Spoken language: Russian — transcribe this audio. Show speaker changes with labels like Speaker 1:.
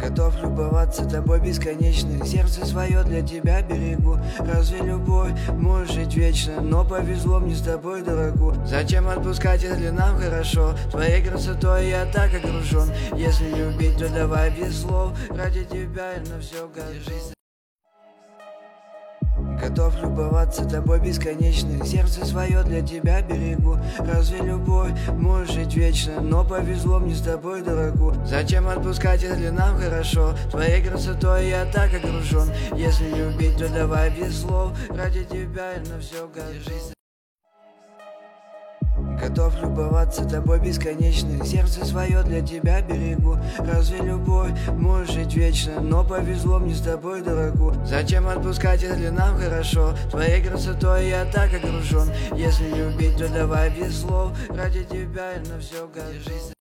Speaker 1: Готов любоваться тобой бесконечно, сердце свое для тебя берегу. Разве любовь может жить вечно? Но повезло мне с тобой, дорогу. Зачем отпускать, если нам хорошо? Твоей красотой я так окружен. Если любить, то давай без слов. Ради тебя я на все готов. Готов любоваться тобой бесконечно, сердце свое для тебя берегу. Разве любовь может жить вечно? Но повезло мне с тобой, дорогу. Зачем отпускать, если нам хорошо? Твоей красотой я так окружен. Если любить, то давай без слов. Ради тебя я на все готов. Готов любоваться тобой бесконечно, сердце свое для тебя берегу. Разве любовь может жить вечно? Но повезло мне с тобой, дорогу. Зачем отпускать, если нам хорошо? Твоей красотой я так окружен. Если любить, то давай без слов. Ради тебя я на все готов.